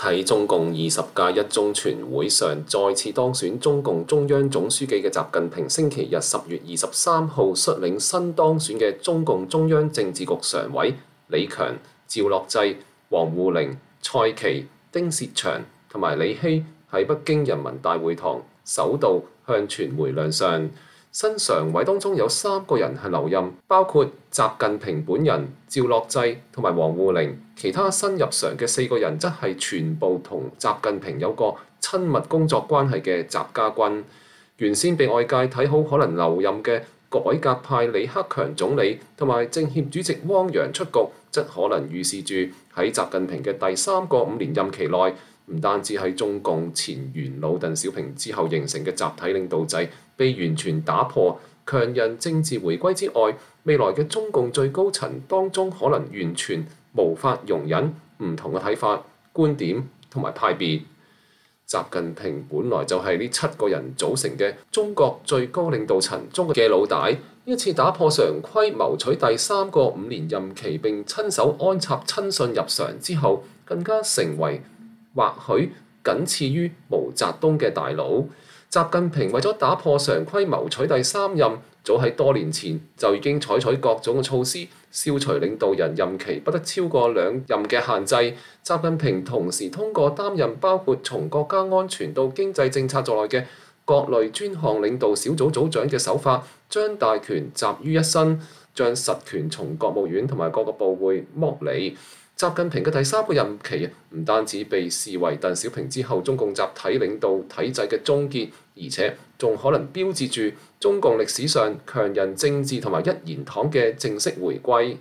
喺中共20屆一中全會上再次當選中共中央總書記嘅習近平，星期日10月23號率領新當選嘅中共中央政治局常委李強、趙樂際、王滬寧、蔡奇、丁薛祥同埋李希喺北京人民大會堂首度向傳媒亮相。新常委當中有3個人係留任，包括習近平本人、趙樂際同埋王滬寧。其他新入常嘅4個人則係全部同習近平有個親密工作關係嘅習家軍。原先被外界睇好可能留任嘅改革派李克強總理同埋政協主席汪洋出局，則可能預示住喺習近平嘅第3個5年任期內，唔單止係中共前元老鄧小平之後形成嘅集體領導制被完全打破，強人政治回歸之外，未來嘅中共最高層當中可能完全無法容忍唔同嘅睇法、觀點同埋派別。習近平本來就係呢7個人組成嘅中國最高領導層中嘅老大，呢次打破常規謀取第3個5年任期並親手安插親信入常之後，更加成為或許僅次於毛澤東嘅大佬。習近平為咗打破常規謀取第3任，早喺多年前就已經採取各種嘅措施，消除領導人任期不得超過2任嘅限制。習近平同時通過擔任包括從國家安全到經濟政策在內嘅各類專項領導小組組長嘅手法，將大權集於一身，將實權從國務院同埋各個部會剝離。習近平嘅第3個任期唔單止被視為鄧小平之後中共集體領導體制嘅終結，而且仲可能標誌住中共歷史上強人政治同埋一言堂嘅正式回歸。